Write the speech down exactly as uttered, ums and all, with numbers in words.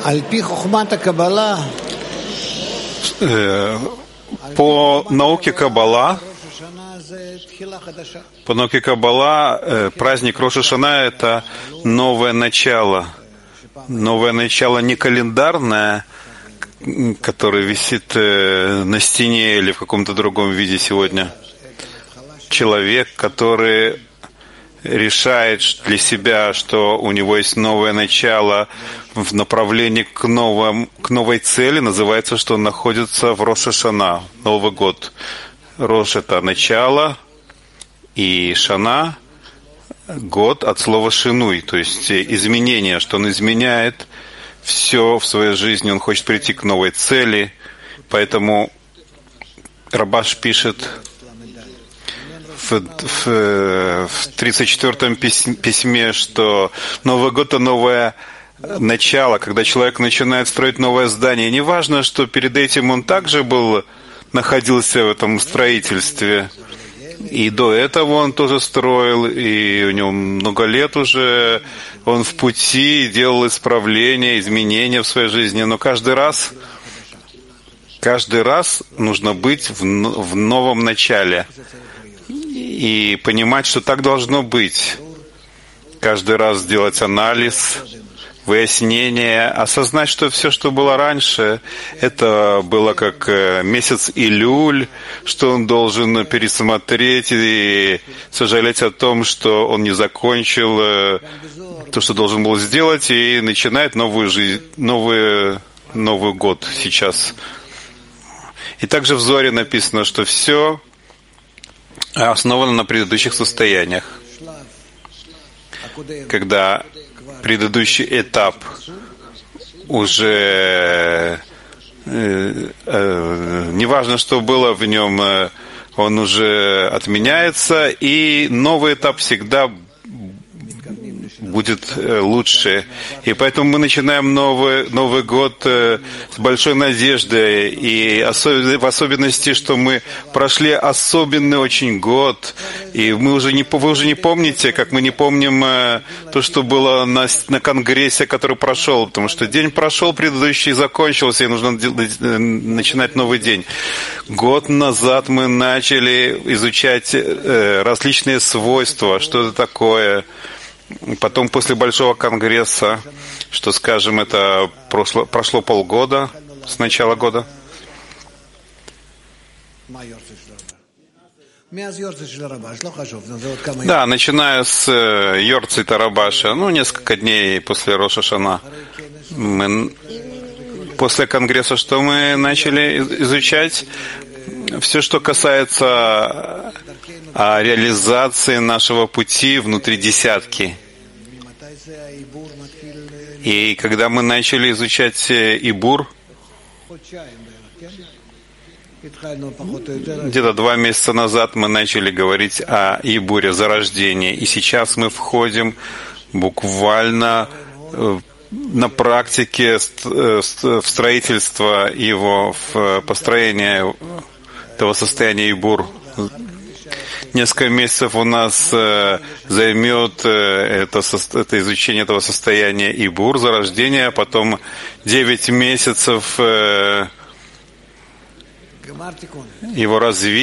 По науке Каббала, по науке Каббала, праздник Рош ха-Шана — это новое начало. Новое начало не календарное, которое висит на стене или в каком-то другом виде сегодня. Человек, который решает для себя, что у него есть новое начало в направлении к, новым, к новой цели, называется, что он находится в Рош ха-Шана, Новый год. Рош — это начало, и Шана — год от слова шинуй, то есть изменение, что он изменяет все в своей жизни, он хочет прийти к новой цели. Поэтому Рабаш пишет в, в, в тридцать четвёртом письме, что Новый год — это новое начало, когда человек начинает строить новое здание. Не важно, что перед этим он также был, находился в этом строительстве, и до этого он тоже строил, и у него много лет уже он в пути, делал исправления, изменения в своей жизни, но каждый раз, каждый раз нужно быть в, в новом начале и понимать, что так должно быть. Каждый раз делать анализ, выяснение, осознать, что все, что было раньше, это было как месяц Илюль, что он должен пересмотреть и сожалеть о том, что он не закончил то, что должен был сделать, и начинает новую жизнь, новый, Новый год сейчас. И также в Зоре написано, что все основано на предыдущих состояниях. Когда предыдущий этап уже э, э, неважно, что было в нем, э, он уже отменяется, и новый этап всегда будет лучше. И поэтому мы начинаем новый, Новый год с большой надеждой. И особ, в особенности, что мы прошли особенный очень год. И мы уже не, вы уже не помните, как мы не помним то, что было на, на конгрессе, который прошел. Потому что день прошел, предыдущий закончился, и нужно начинать новый день. Год назад мы начали изучать различные свойства, что это такое. Потом, после большого конгресса, что, скажем, это прошло, прошло полгода с начала года. Да, начиная с Йорцейта Рабаша, ну, несколько дней после Рош ха-Шана. Мы, после конгресса, что мы начали изучать? Все, что касается о реализации нашего пути внутри десятки. И когда мы начали изучать Ибур, где-то два месяца назад мы начали говорить о Ибуре, зарождении. И сейчас мы входим буквально на практике в строительство его, в построение этого состояния Ибур. Несколько месяцев у нас э, займет э, это, это изучение этого состояния Ибур, зарождения, а потом девять месяцев э, его развития.